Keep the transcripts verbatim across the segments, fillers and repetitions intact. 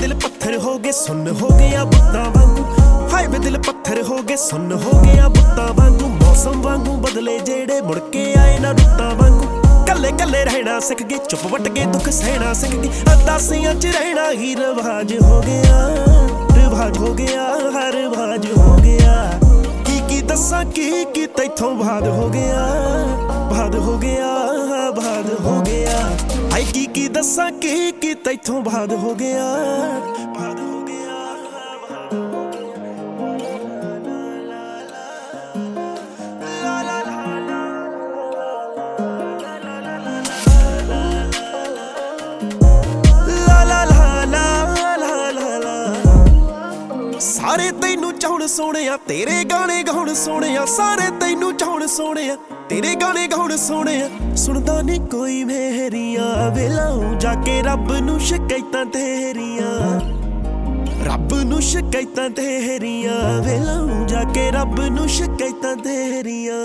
दिल पत्थर हो गए सुन हो गया बुत्तां वांगू, हाय वे दिल पत्थर हो गए सुन हो गया बुत्तां वांगू। मौसम वांगू बदले जेड़े मुड़ के आए ना रुत्तां वांगू, कल्ले कल्ले रहना सिख गए चुप वट के दुख सहना सिख गए। अरदासियां च रहना ही रिवाज हो गया, रिवाज हो गया हर रिवाज हो गया। की की दस्सां की की तैथों बाद हो गया, बाद हो गया बाद हो गया। आई की की दस्सां की की तैथों बाद हो गया, बाद हो गया। सारे तैनू चाहण सोहणिया तेरे गाने गाउण सोहणिया, सारे तैनू चाहण सोहणिया तेरे गाने गाउण सोहणिया। सुनदा नी कोई मेरियां वेलाऊं जाके रब नू शिकायतां तेरियां, रब नू शिकायतां तेरियां वेलाऊं जाके रब नू शिकायतां तेरियां।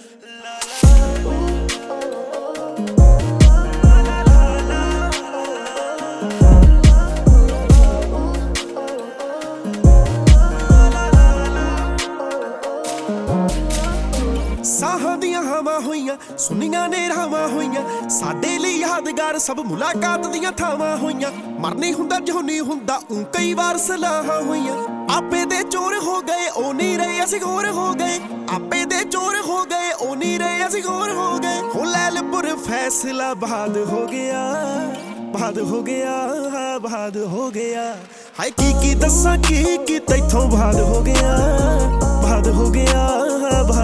ਸਾਹਾਂ ਦੀਆਂ ਹਵਾਂ ਹੋਈਆਂ ਸੁਨੀਆਂ ਨੇ ਰਾਵਾਂ ਹੋਈਆਂ, ਸਾਡੇ ਲਈ ਯਾਦਗਾਰ ਸਭ ਮੁਲਾਕਾਤ ਦੀਆਂ ਥਾਵਾਂ ਹੋਈਆਂ। ਮਰਨੀ ਹੁੰਦਾ ਜਿਉਣੀ ਹੁੰਦਾ ਊਂ ਕਈ ਵਾਰ ਸਲਾਹਾਂ ਹੋਈਆਂ। ਆਪੇ ਦੇ ਚੋਰ ਹੋ ਗਏ ਉਹ ਨਹੀਂ ਰਹੇ ਅਸੀਂ ਹੋਰ ਹੋ ਗਏ, ਆਪੇ ਦੇ ਚੋਰ ਹੋ ਗਏ ਉਹ ਨਹੀਂ ਰਹੇ ਅਸੀਂ ਹੋਰ ਹੋ ਗਏ। ਹੋ ਲੈਲਪੁਰ ਫੈਸਲਾ ਬਾਦ ਹੋ ਗਿਆ, ਬਾਦ ਹੋ ਗਿਆ ਬਾਦ ਹੋ ਗਿਆ। ਹਾਏ ਕੀ ਕੀ ਦੱਸਾਂ ਕੀ ਕੀ ਤੈਥੋਂ ਬਾਦ ਹੋ ਗਿਆ, ਬਾਦ ਹੋ ਗਿਆ।